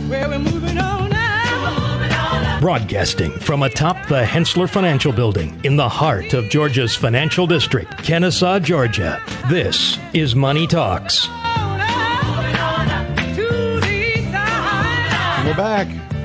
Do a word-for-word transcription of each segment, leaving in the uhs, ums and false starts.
Well, we're moving on now. Broadcasting from atop the Hensler Financial Building in the heart of Georgia's financial district, Kennesaw, Georgia. This is Money Talks. We're back.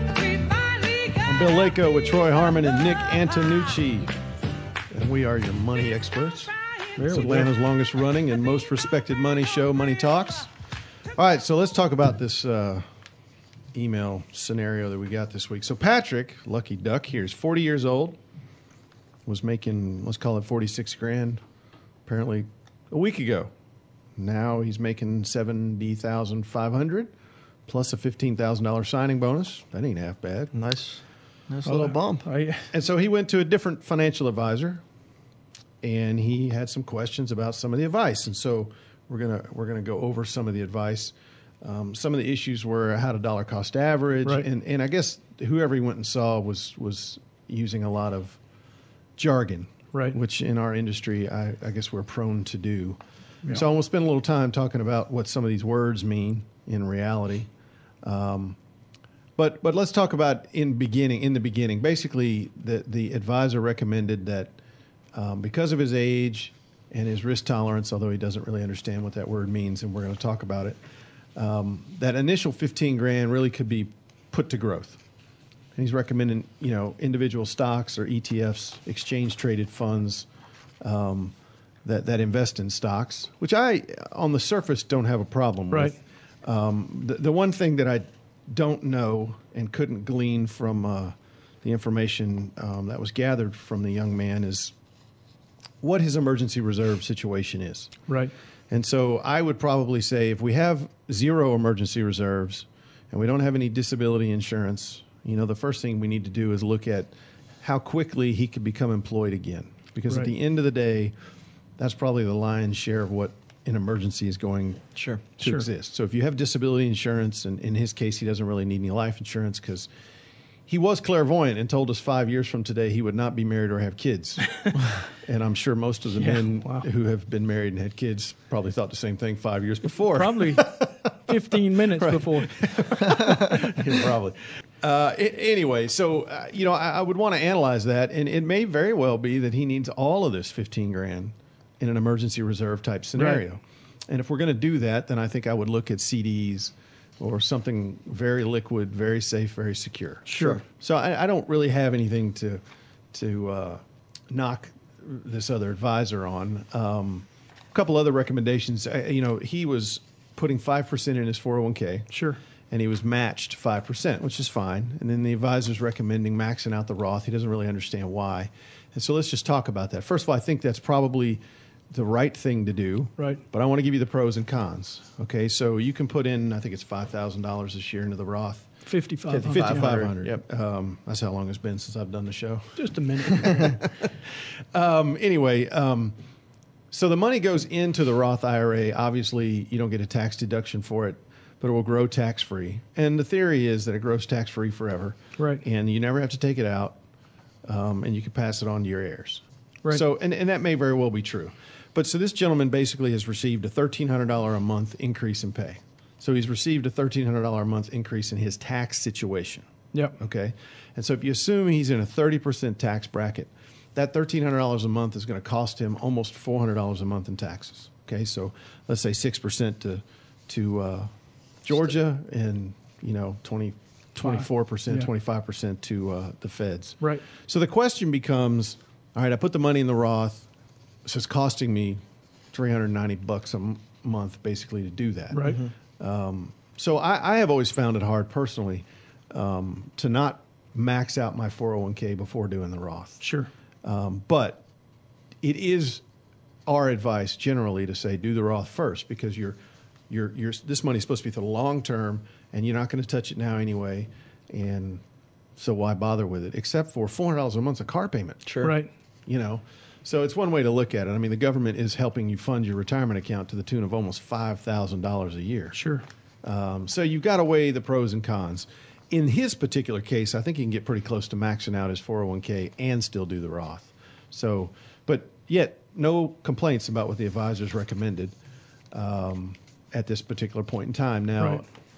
I'm Bill Lako with Troy Harmon and Nick Antonucci. And we are your money experts. It's Atlanta's longest running and most respected money show, Money Talks. All right, so let's talk about this uh, email scenario that we got this week. So Patrick, lucky duck here, is forty years old, was making, let's call it forty-six grand, apparently a week ago. Now he's making seventy thousand five hundred dollars plus a fifteen thousand dollars signing bonus. That ain't half bad. Nice, nice little bump. And so he went to a different financial advisor, and he had some questions about some of the advice. And so we're gonna we're gonna go over some of the advice. Um, some of the issues were how to dollar cost average, Right. and and I guess whoever he went and saw was was using a lot of jargon, Right. which in our industry I, I guess we're prone to do. Yeah. So I'm gonna spend a little time talking about what some of these words mean in reality. Um, but but let's talk about in beginning in the beginning. Basically, the the advisor recommended that um, because of his age and his risk tolerance, although he doesn't really understand what that word means, and we're going to talk about it, um, that initial fifteen grand really could be put to growth. And he's recommending, you know, individual stocks or E T Fs, exchange traded funds um, that that invest in stocks, which I, on the surface, don't have a problem Right. with. Um, the, the one thing that I don't know and couldn't glean from uh, the information um, that was gathered from the young man is what his emergency reserve situation is. Right. And so I would probably say if we have zero emergency reserves and we don't have any disability insurance, you know, the first thing we need to do is look at how quickly he could become employed again. Because Right. at the end of the day, that's probably the lion's share of what an emergency is going Sure. to Sure. exist. So if you have disability insurance, and in his case, he doesn't really need any life insurance because he was clairvoyant and told us five years from today he would not be married or have kids. And I'm sure most of the Yeah, men wow. who have been married and had kids probably thought the same thing five years before. Probably fifteen minutes before. Yeah, probably. Uh, a- anyway, so, uh, you know, I, I would want to analyze that, and it may very well be that he needs all of this fifteen grand in an emergency reserve type scenario. Right. And if we're going to do that, then I think I would look at C Ds or something very liquid, very safe, very secure. Sure. So I, I don't really have anything to to uh, knock this other advisor on. Um, a couple other recommendations. I, you know, he was putting five percent in his four oh one k. Sure. And he was matched five percent, which is fine. And then the advisor's recommending maxing out the Roth. He doesn't really understand why. And so let's just talk about that. First of all, I think that's probably the right thing to do. Right. But I want to give you the pros and cons. Okay, so you can put in, I think it's five thousand dollars this year into the Roth. fifty-five hundred. fifty-five hundred. Yep. Um, that's how long it's been since I've done the show. Just a minute. Um, anyway, um, so the money goes into the Roth I R A. Obviously, you don't get a tax deduction for it, but it will grow tax-free. And the theory is that it grows tax-free forever. Right. And you never have to take it out, um, and you can pass it on to your heirs. Right. So, and, and that may very well be true. But so this gentleman basically has received a thirteen hundred dollars a month increase in pay. So he's received a thirteen hundred dollars a month increase in his tax situation. Yep. Okay. And so if you assume he's in a thirty percent tax bracket, that thirteen hundred dollars a month is going to cost him almost four hundred dollars a month in taxes. Okay. So let's say six percent to, to uh, Georgia and, you know, twenty, twenty-four percent, Yeah. twenty-five percent to uh, the feds. Right. So the question becomes, all right, I put the money in the Roth. So it's costing me three hundred ninety bucks a m- month basically to do that. Right. Um, so I, I have always found it hard personally um, to not max out my four oh one k before doing the Roth. Sure. Um, but it is our advice generally to say do the Roth first because you're, you're, you're, this money is supposed to be for the long term and you're not going to touch it now anyway. And so why bother with it? Except for four hundred dollars a month's a car payment. Sure. Right. You know, so it's one way to look at it. I mean, the government is helping you fund your retirement account to the tune of almost five thousand dollars a year. Sure. Um, so you've got to weigh the pros and cons. In his particular case, I think he can get pretty close to maxing out his four oh one k and still do the Roth. So, but yet no complaints about what the advisors recommended um, at this particular point in time. Now, Right.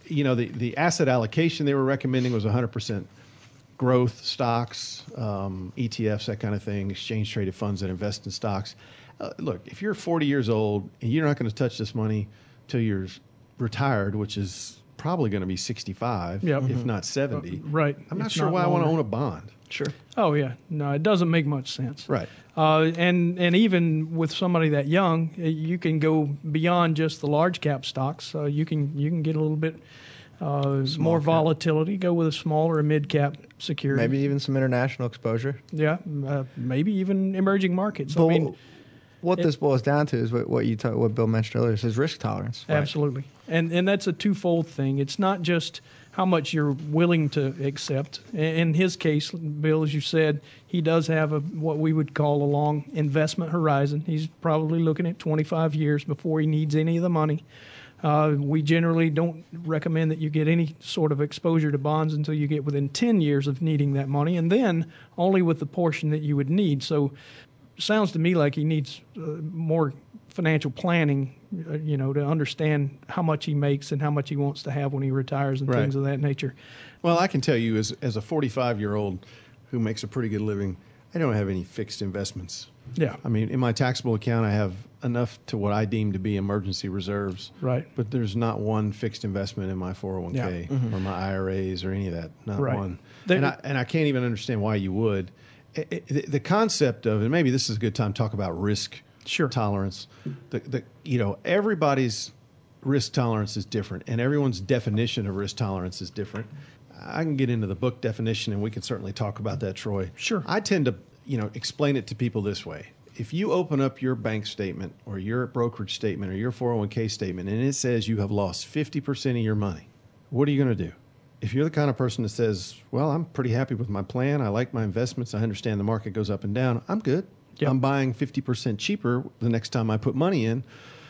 you know, the, the asset allocation they were recommending was one hundred percent growth stocks, um, E T Fs, that kind of thing, exchange traded funds that invest in stocks. Uh, look, if you're forty years old and you're not going to touch this money till you're retired, which is probably going to be sixty-five, Yep. if Mhm. not seventy. Uh, right. I'm not It's sure not why I want to longer. own a bond. Sure. Oh yeah, no, it doesn't make much sense. Right. Uh, and and even with somebody that young, uh, you can go beyond just the large cap stocks. Uh, you can you can get a little bit uh, more cap. volatility. Go with a small or a mid cap security. Maybe even some international exposure. Yeah, uh, maybe even emerging markets. But I mean, what it- this boils down to is what, what you ta- what Bill mentioned earlier, is his risk tolerance. absolutely. And and that's a twofold thing. It's not just how much you're willing to accept. In in his case, Bill, as you said, he does have a what we would call a long investment horizon. He's probably looking at twenty-five years before he needs any of the money. Uh, we generally don't recommend that you get any sort of exposure to bonds until you get within ten years of needing that money, and then only with the portion that you would need. So sounds to me like he needs uh, more financial planning, uh, you know, to understand how much he makes and how much he wants to have when he retires and Right. things of that nature. Well, I can tell you as, as a forty-five-year-old who makes a pretty good living, I don't have any fixed investments. Yeah. I mean, in my taxable account, I have enough to what I deem to be emergency reserves. Right. But there's not one fixed investment in my four oh one k Yeah. or my I R As or any of that. Not Right. one. There- and, I, and I can't even understand why you would. It, it, the- the concept of, and maybe this is a good time to talk about risk Sure. tolerance. The, the, you know, everybody's risk tolerance is different, and everyone's definition of risk tolerance is different. I can get into the book definition, and we can certainly talk about that, Troy. Sure. I tend to, you know, explain it to people this way. If you open up your bank statement or your brokerage statement or your four oh one k statement and it says you have lost fifty percent of your money, what are you going to do? If you're the kind of person that says, well, I'm pretty happy with my plan, I like my investments, I understand the market goes up and down, I'm good. Yep. I'm buying fifty percent cheaper the next time I put money in,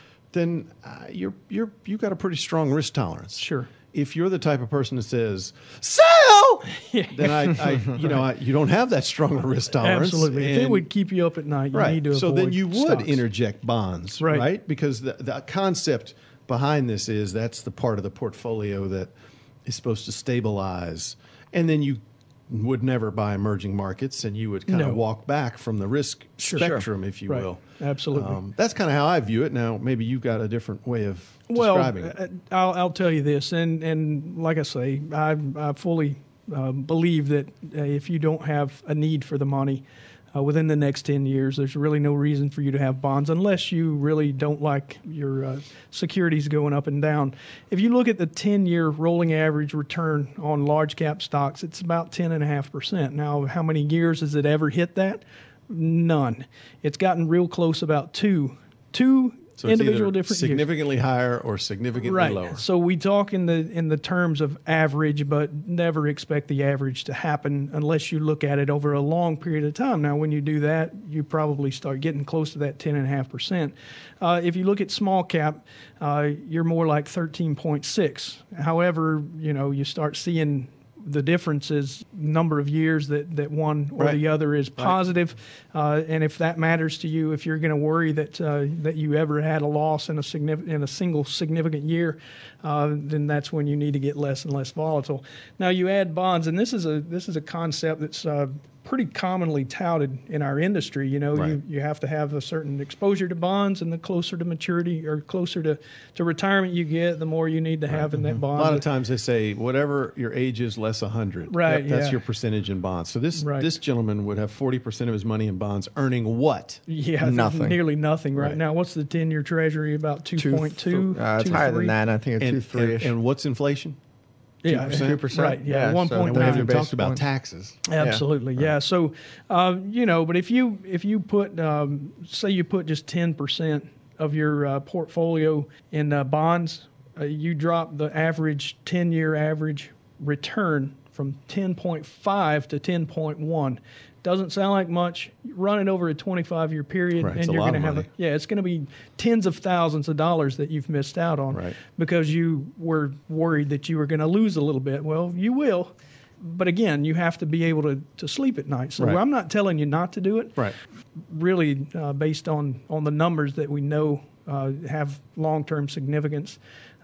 then uh, you're, you're, you've got a pretty strong risk tolerance. Sure. If you're the type of person that says, sell, then I, I you know, I, you don't have that strong a risk tolerance. Absolutely. If it and- would keep you up at night, you right. need to so avoid then you would stocks. interject bonds, Right. right? Because the, the concept behind this is that's the part of the portfolio that is supposed to stabilize. And then you would never buy emerging markets, and you would kind No. of walk back from the risk Sure. spectrum, if you Right. will. Absolutely. Um, that's kind of how I view it. Now, maybe you've got a different way of Well, describing it. uh, I'll, I'll tell you this, and, and like I say, I, I fully uh, believe that uh, if you don't have a need for the money uh, within the next ten years, there's really no reason for you to have bonds unless you really don't like your uh, securities going up and down. If you look at the ten-year rolling average return on large cap stocks, it's about ten point five percent. Now, how many years has it ever hit that? None. It's gotten real close, about two. Two So it's individual either different years. significantly higher or significantly Right. lower. So we talk in the in the terms of average, but never expect the average to happen unless you look at it over a long period of time. Now, when you do that, you probably start getting close to that ten and a half percent. Uh, if you look at small cap, uh, you're more like thirteen point six. However, you know, you start seeing the difference is number of years that, that one or Right. the other is positive. Uh, and if that matters to you, if you're going to worry that uh, that you ever had a loss in a significant in a single significant year, uh, then that's when you need to get less and less volatile. Now you add bonds, and this is a this is a concept that's uh, pretty commonly touted in our industry. You know, Right. you, you have to have a certain exposure to bonds, and the closer to maturity or closer to, to retirement you get, the more you need to have in that A bond. lot of times they say whatever your age is less one hundred. Right, That's yeah. your percentage in bonds. So this Right. this gentleman would have forty percent of his money in bonds, earning what? Yeah, Nothing. nearly nothing right, Right. now. What's the ten-year Treasury? About two point two. Uh, it's higher than that. I think it's two And, three and, ish. and what's inflation? Yeah, two percent? two percent. Right. Yeah, Yeah, one so- point And we haven't nine. even basis talked about points. taxes. Absolutely, yeah. So, uh, you know, but if you if you put um, say you put just ten percent of your uh, portfolio in uh, bonds, uh, you drop the average ten-year average return from ten point five to ten point one. Doesn't sound like much. Run it over a twenty-five-year period, Right, and it's a you're lot going to of have a, money. yeah, it's going to be tens of thousands of dollars that you've missed out on Right. because you were worried that you were going to lose a little bit. Well, you will. But again, you have to be able to, to sleep at night. So Right. I'm not telling you not to do it. Right. Really, uh, based on, on the numbers that we know uh, have long-term significance.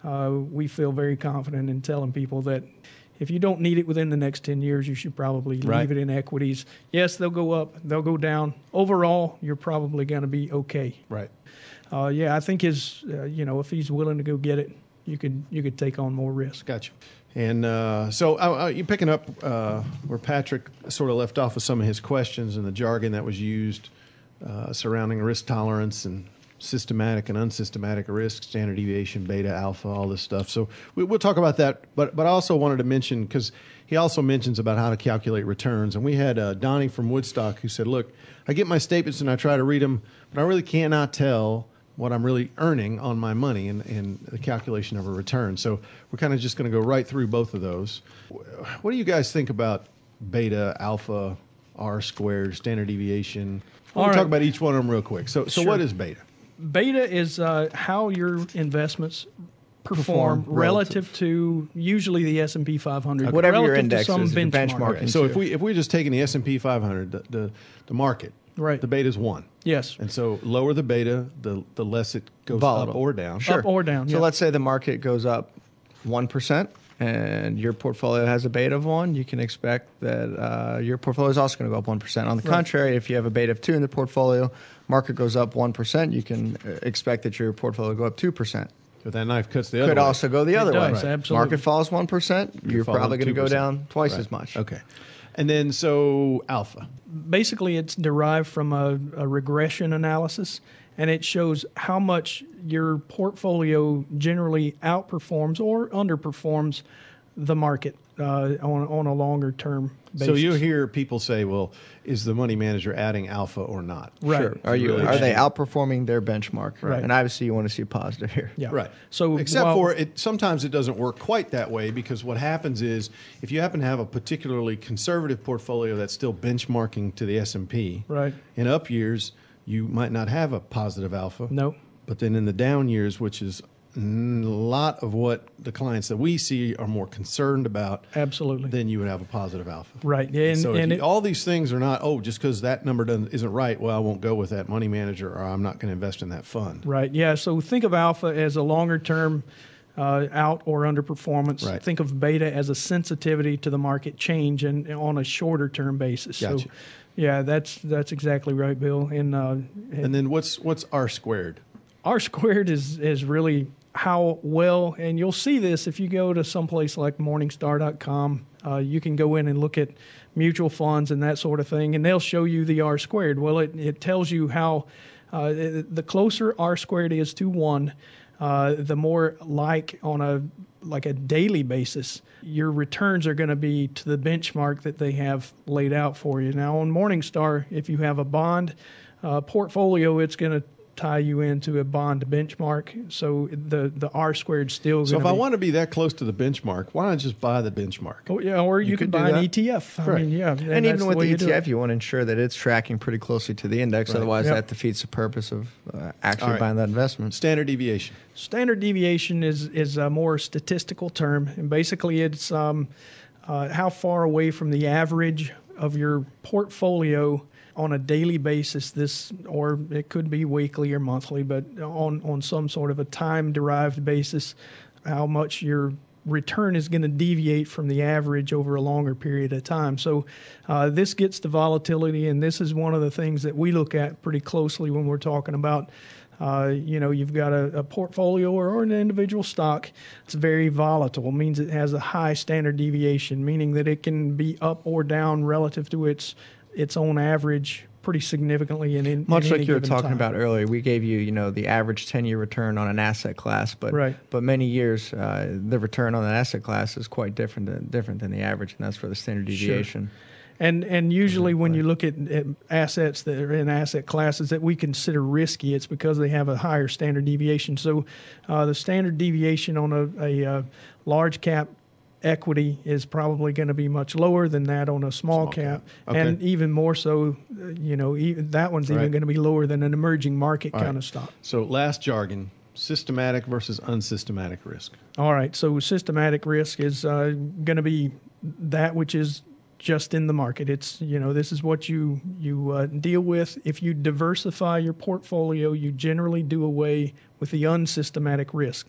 uh, we feel very confident in telling people that if you don't need it within the next ten years, you should probably leave Right. it in equities. Yes, they'll go up, they'll go down. Overall, you're probably going to be okay. Right. Uh, yeah, I think his, uh, you know, if he's willing to go get it, you could you could take on more risk. Gotcha. And uh, so uh, uh, you're picking up uh, where Patrick sort of left off with some of his questions and the jargon that was used uh, surrounding risk tolerance and systematic and unsystematic risk, standard deviation, beta, alpha, all this stuff. So we, we'll talk about that. But but I also wanted to mention, because he also mentions about how to calculate returns. And we had uh, Donnie from Woodstock who said, look, I get my statements and I try to read them, but I really cannot tell what I'm really earning on my money and, and the calculation of a return. So we're kind of just going to go right through both of those. What do you guys think about beta, alpha, R squared, standard deviation? We'll All talk right. about each one of them real quick. So, so Sure. what is beta? Beta is uh, how your investments perform, Perform relative to usually the S and P five hundred. Whatever your relative to index some is, if you're benchmark. benchmarking. Okay, so if into- we if we're just taking the S and P five hundred, the, the the market, Right. the beta is one, Yes. and so lower the beta, the the less it goes Volatile. up or down. Sure. Up or down, So yeah. let's say the market goes up one percent and your portfolio has a beta of one, you can expect that uh, your portfolio is also going to go up one percent. On the Right. contrary, if you have a beta of two in the portfolio, market goes up one percent, you can uh, expect that your portfolio will go up two percent. If that knife cuts the other Could way. also go the It other does, way. absolutely. Market falls one percent, you're, falling probably going to two go percent. down twice Right. as much. Okay. And then so alpha. Basically, it's derived from a, a regression analysis, and it shows how much your portfolio generally outperforms or underperforms the market uh, on, on a longer term basis. So you hear people say, well, is the money manager adding alpha or not? Right. Sure. Are you? Really Are they interesting. outperforming their benchmark? Right. And obviously, you want to see positive here. Yeah. Right. So except while- for it, sometimes it doesn't work quite that way, because what happens is if you happen to have a particularly conservative portfolio that's still benchmarking to the S and P, Right. in up years you might not have a positive alpha. No. But then in the down years, which is a lot of what the clients that we see are more concerned about, Absolutely. then you would have a positive alpha. Right. Yeah, and- so if and you- it- all these things are not, oh, just because that number doesn't, isn't right, well, I won't go with that money manager, or I'm not going to invest in that fund. Right. Yeah. So think of alpha as a longer term uh, out or underperformance. Right. Think of beta as a sensitivity to the market change and on a shorter term basis. Gotcha. So, yeah, that's that's exactly right, Bill. And, uh, And then what's what's R squared? R squared is is really how well, and you'll see this if you go to someplace like Morningstar dot com. Uh, you can go in and look at mutual funds and that sort of thing, and they'll show you the R squared. Well, it, it tells you how uh, the closer R squared is to one, uh, the more like on a like a daily basis, your returns are going to be to the benchmark that they have laid out for you. Now, on Morningstar, if you have a bond uh, portfolio, it's going to tie you into a bond benchmark. So the the R squared still. So if gonna I be, want to be that close to the benchmark, why not just buy the benchmark? oh, yeah, or you, You could could do buy an that? E T F. I Right. mean, yeah, And, that's even with way the you E do T it. F, you want to ensure that it's tracking pretty closely to the index. Right. Otherwise, Yep. that defeats the purpose of uh, actually All right. buying that investment. Standard deviation. Standard deviation is is a more statistical term, and basically it's um, uh, how far away from the average of your portfolio on a daily basis. This, or it could be weekly or monthly, but on on some sort of a time derived basis, how much your return is going to deviate from the average over a longer period of time. So uh, this gets to volatility, and this is one of the things that we look at pretty closely when we're talking about, uh, you know, you've got a, a portfolio or, or an individual stock. It's very volatile. It means it has a high standard deviation, meaning that it can be up or down relative to its its own average pretty significantly in, in Much in like any you were given talking time. about earlier, we gave you, you know, the average ten-year return on an asset class, but Right. but many years uh, the return on an asset class is quite different than different than the average, and that's for the standard Sure. deviation. And and usually when you look at, at assets that are in asset classes that we consider risky, it's because they have a higher standard deviation. So uh, the standard deviation on a, a, uh large cap equity is probably going to be much lower than that on a small, Small cap, cap. Okay. and even more so, uh, you know, even that one's even Right. going to be lower than an emerging market All kind right. of stock. So last jargon, systematic versus unsystematic risk. All right. So systematic risk is uh, going to be that which is just in the market. It's, you know, this is what you you uh, deal with. If you diversify your portfolio, you generally do away with the unsystematic risk.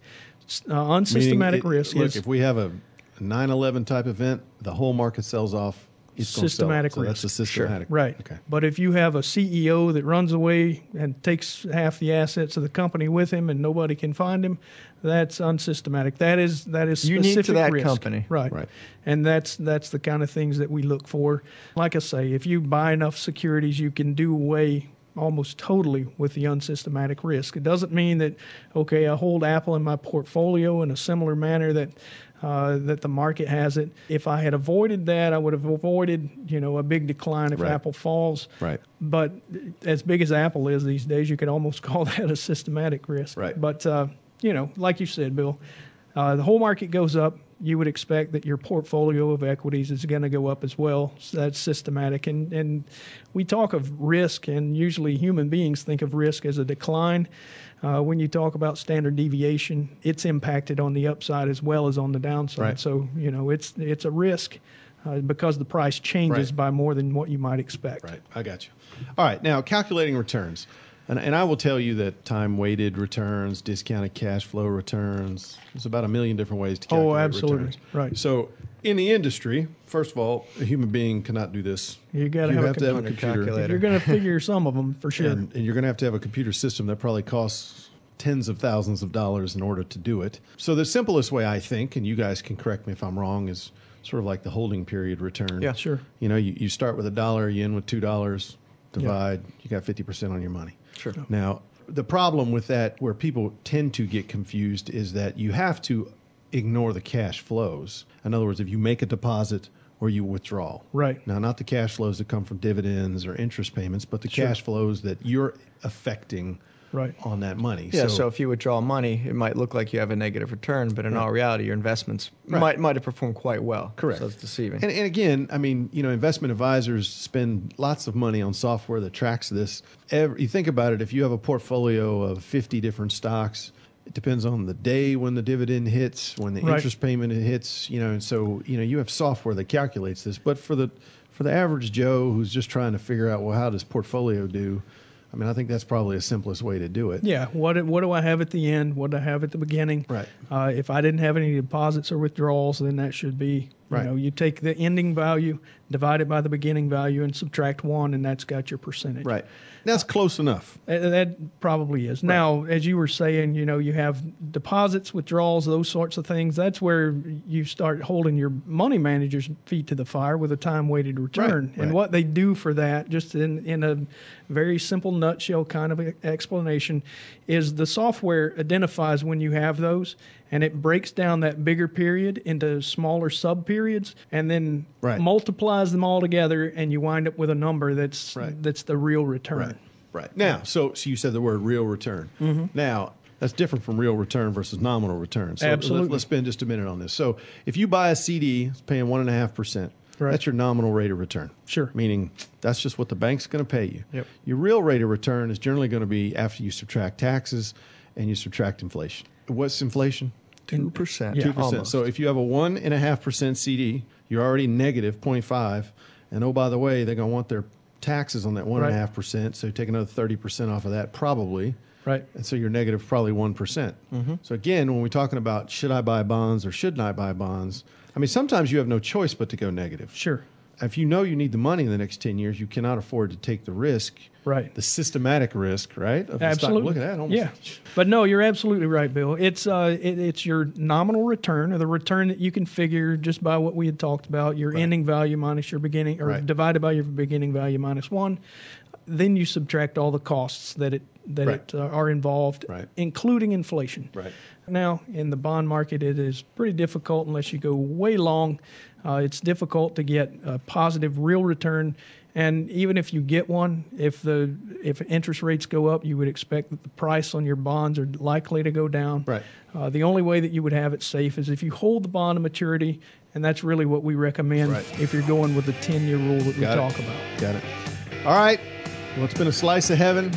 Uh, unsystematic Meaning it- risk Look, is if we have a nine eleven type event, the whole market sells off. It's gonna sell. Systematic So that's a risk. systematic. right. Okay. But if you have a C E O that runs away and takes half the assets of the company with him and nobody can find him, that's unsystematic. That is that is Unique to specific that risk. company. Right. Right. And that's that's the kind of things that we look for. Like I say, if you buy enough securities, you can do away almost totally with the unsystematic risk. It doesn't mean that, okay, I hold Apple in my portfolio in a similar manner that uh, that the market has it. If I had avoided that, I would have avoided, you know, a big decline if Right. Apple falls. Right. But as big as Apple is these days, you could almost call that a systematic risk. Right. But, uh, you know, like you said, Bill, uh, the whole market goes up. You would expect that your portfolio of equities is going to go up as well. So that's systematic. And, and we talk of risk, and usually human beings think of risk as a decline. Uh, when you talk about standard deviation, it's impacted on the upside as well as on the downside. Right. So, you know, it's it's a risk uh, because the price changes Right. by more than what you might expect. Right. I got you. All right. Now, calculating returns. And, and I will tell you that time-weighted returns, discounted cash flow returns, there's about a million different ways to calculate Oh, absolutely. returns. Right. So in the industry, first of all, a human being cannot do this. You gotta you have a have to have a computer computer. calculator. You're going to figure some of them for sure. And, and you're going to have to have a computer system that probably costs tens of thousands of dollars in order to do it. So the simplest way, I think, and you guys can correct me if I'm wrong, is sort of like the holding period return. Yeah. Sure. You know, you, you start with a dollar, you end with two dollars, divide, you got fifty percent on your money. Sure. Now, the problem with that, where people tend to get confused, is that you have to ignore the cash flows. In other words, if you make a deposit or you withdraw. Right. Now, not the cash flows that come from dividends or interest payments, but the Sure. cash flows that you're affecting Right. on that money. Yeah, so, if you withdraw money, it might look like you have a negative return, but in all reality, your investments Right. might might have performed quite well. Correct. So it's deceiving. And, and again, I mean, you know, investment advisors spend lots of money on software that tracks this. Every, you think about it, if you have a portfolio of fifty different stocks, it depends on the day when the dividend hits, when the Right. interest payment hits, you know, and so, you know, you have software that calculates this. But for the for the average Joe who's just trying to figure out, well, how does portfolio do? I mean, I think that's probably the simplest way to do it. Yeah. What what do I have at the end? What do I have at the beginning? Right. Uh, if I didn't have any deposits or withdrawals, then that should be, you Right. know, you take the ending value, divide it by the beginning value, and subtract one, and that's got your percentage. Right. That's close enough. Uh, That probably is. Now, as you were saying, you know, you have deposits, withdrawals, those sorts of things. That's where you start holding your money manager's feet to the fire with a time-weighted return. Right, And right. what they do for that, just in, in a very simple nutshell kind of a- explanation, is the software identifies when you have those, and it breaks down that bigger period into smaller sub-periods, and then Right. multiplies them all together, and you wind up with a number that's Right. that's the real return. Right. Right. Now, so so you said the word real return. Mm-hmm. Now, that's different from real return versus nominal return. So Absolutely. Let, let's spend just a minute on this. So if you buy a C D, it's paying one and a half percent. Right. That's your nominal rate of return. Sure. Meaning that's just what the bank's going to pay you. Yep. Your real rate of return is generally going to be after you subtract taxes and you subtract inflation. What's inflation? Two percent. Yeah. Two percent. Almost. So if you have a one and a half percent C D, you're already negative zero point five. And oh, by the way, they're going to want their taxes on that one and a half percent. So take another thirty percent off of that, probably. Right. And so you're negative probably one percent. Mm-hmm. So again, when we're talking about should I buy bonds or shouldn't I buy bonds, I mean, sometimes you have no choice but to go negative. Sure. If you know you need the money in the next ten years, you cannot afford to take the risk. Right. The systematic risk, right? Of the stock. Absolutely. Look at that. Almost. Yeah. But no, you're absolutely right, Bill. It's uh, it, it's your nominal return, or the return that you can figure just by what we had talked about, your Right. ending value minus your beginning, or Right. divided by your beginning value minus one. Then you subtract all the costs that it that Right. it uh, are involved, Right. including inflation. Right. Now, in the bond market, it is pretty difficult unless you go way long. Uh, it's difficult to get a positive real return. And even if you get one, if the if interest rates go up, you would expect that the price on your bonds are likely to go down. Right. Uh, the only way that you would have it safe is if you hold the bond to maturity, and that's really what we recommend Right. if you're going with the ten-year rule that we Got it. talk about. Got it. All right. Well, it's been a slice of heaven.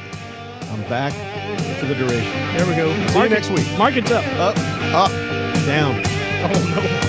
I'm back for the duration. There we go. See you Market- next week. Market's up. Up, up, down. Oh, no.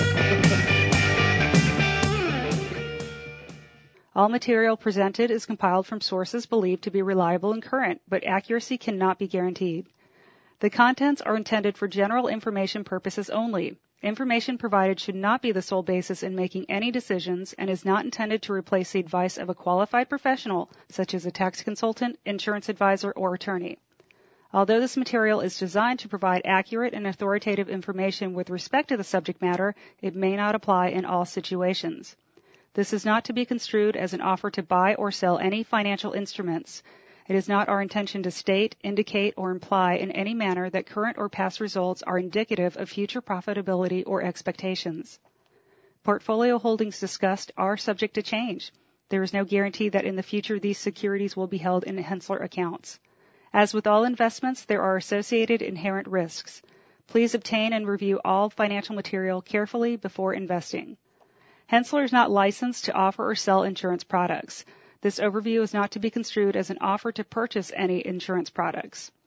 All material presented is compiled from sources believed to be reliable and current, but accuracy cannot be guaranteed. The contents are intended for general information purposes only. Information provided should not be the sole basis in making any decisions and is not intended to replace the advice of a qualified professional, such as a tax consultant, insurance advisor, or attorney. Although this material is designed to provide accurate and authoritative information with respect to the subject matter, it may not apply in all situations. This is not to be construed as an offer to buy or sell any financial instruments. It is not our intention to state, indicate, or imply in any manner that current or past results are indicative of future profitability or expectations. Portfolio holdings discussed are subject to change. There is no guarantee that in the future these securities will be held in Henssler accounts. As with all investments, there are associated inherent risks. Please obtain and review all financial material carefully before investing. Henssler is not licensed to offer or sell insurance products. This overview is not to be construed as an offer to purchase any insurance products.